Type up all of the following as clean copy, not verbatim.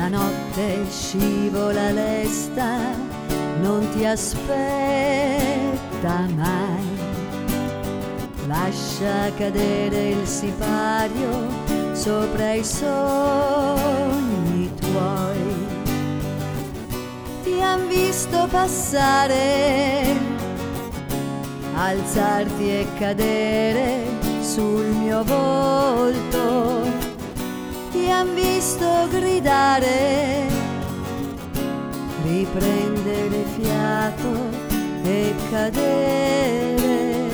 La notte scivola lesta, non ti aspetta mai. Lascia cadere il sipario sopra i sogni tuoi. Ti han visto passare, alzarti e cadere sul mio volto. Ti han visto gridare, riprendere fiato e cadere.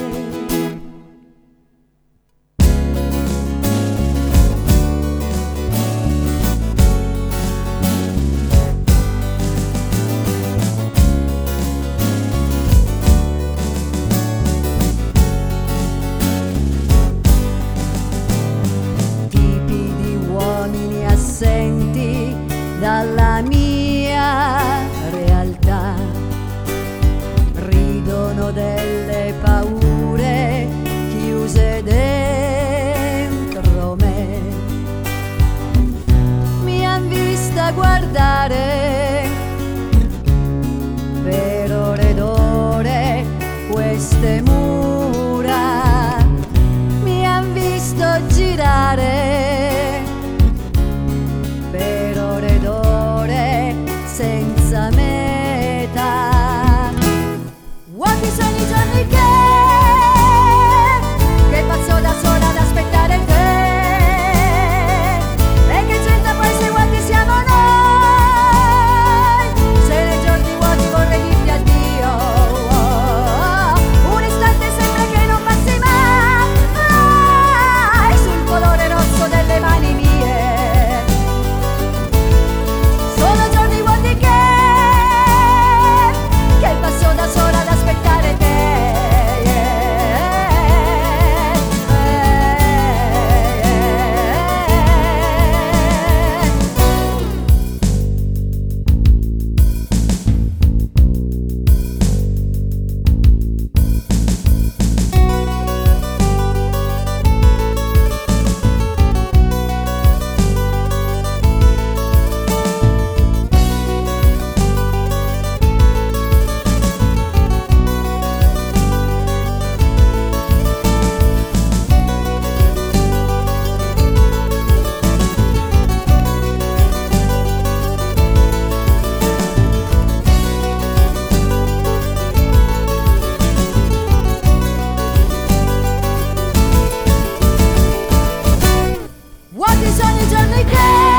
Assenti dalla mia realtà, ridono delle paure chiuse dentro me. Mi han vista guardare per ore ed ore queste mura, mi han visto girare senza meta. Quanti sono i giorni che passo da sola ad aspettare te, e che gente poi se quanti siamo noi. Se nei giorni vuoti vorrei dirti addio, un istante sembra che non passi mai sul colore rosso delle mani mie. Quanti sono i giorni che